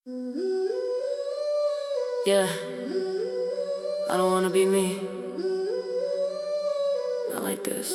Yeah, I don't wanna be me. Not like this.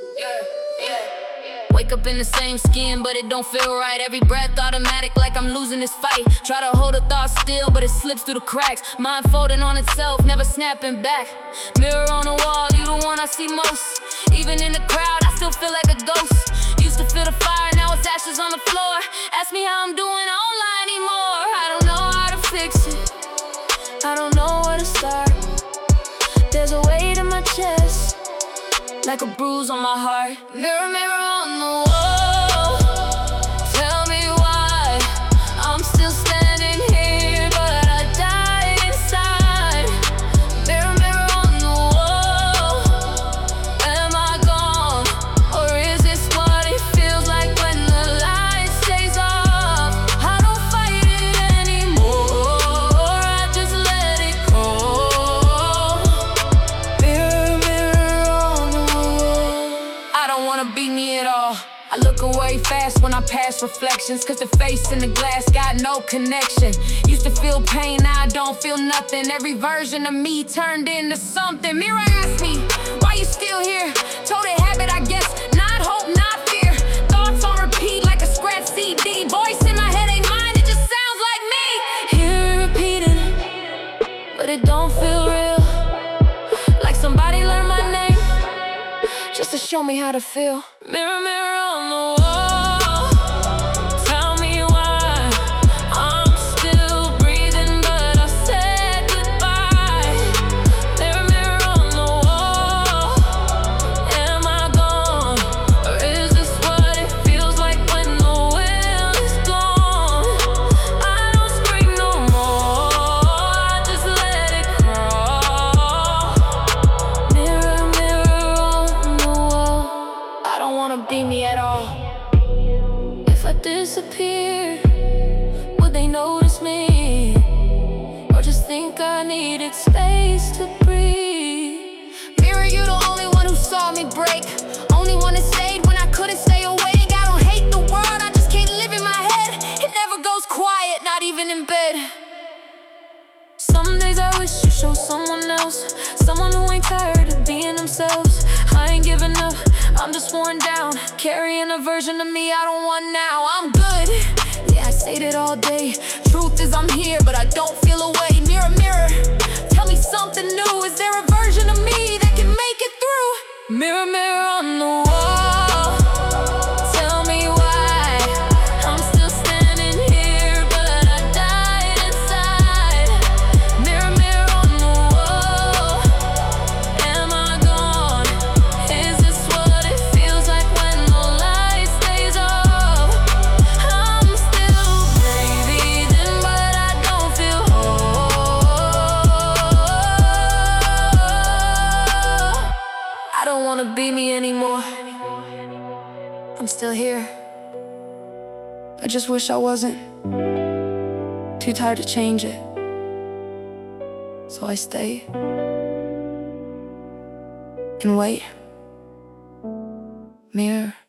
Wake up in the same skin, but it don't feel right. Every breath automatic, like I'm losing this fight. Try to hold a thought still, but it slips through the cracks. Mind folding on itself, never snapping back. Mirror on the wall, you the one I see most. Even in the crowd, I still feel like a ghost. Used to feel the fire, now it's ashes on the floor. Ask me how I'm doing, I don't lie anymore. I don't know how to fix it, I don't know where to start. There's a weight in my chest, like a bruise on my heart. Mirror, mirror on the wall, tell me why I'm still standing here, but I die inside. Mirror, mirror on the wall, am I gone? Or is this what it feels like when the light stays off? I don't fight it anymore, I just let it go. Mirror, mirror on the wall, I don't wanna be me at all. I look away fast when I pass reflections, cause the face in the glass got no connection. Used to feel pain, now I don't feel nothing. Every version of me turned into something. Mirror asked me, why you still here? Told it habit, I guess, not hope, not fear. Thoughts on repeat like a scratch CD. Voice in my head ain't mine, it just sounds like me. Hear it repeated, but it don't feel real. Like somebody learned my name just to show me how to feel. Mirror, mirror on the wall, tell me why I'm still breathing, but I said goodbye. Mirror, mirror on the wall, am I gone? Or is this what it feels like when the will is gone? I don't scream no more, I just let it crawl. Mirror, mirror on the wall, I don't wanna be me at all. If I disappear, would they notice me? Or just think I needed space to breathe? Mirror, you the only one who saw me break, only one that stayed when I couldn't stay awake. I don't hate the world, I just can't live in my head. It never goes quiet, not even in bed. Some days I wish you show someone else, someone who ain't tired of being themselves. I ain't giving up, I'm just worn down, carrying a version of me I don't want now. I'm good, yeah, I say that all day. Truth is I'm here, but I don't feel away. Mirror, mirror, tell me something new. Is there a version of me that can make it through? Mirror, mirror on the wall, tell me why I'm still standing here, but I died inside. Mirror, mirror on the wall, am I gone? Is this what it feels like when the light stays off? I'm still breathing, but I don't feel whole. I don't wanna be me anymore. I'm still here, I just wish I wasn't. Too tired to change it, so I stay and wait. Mirror.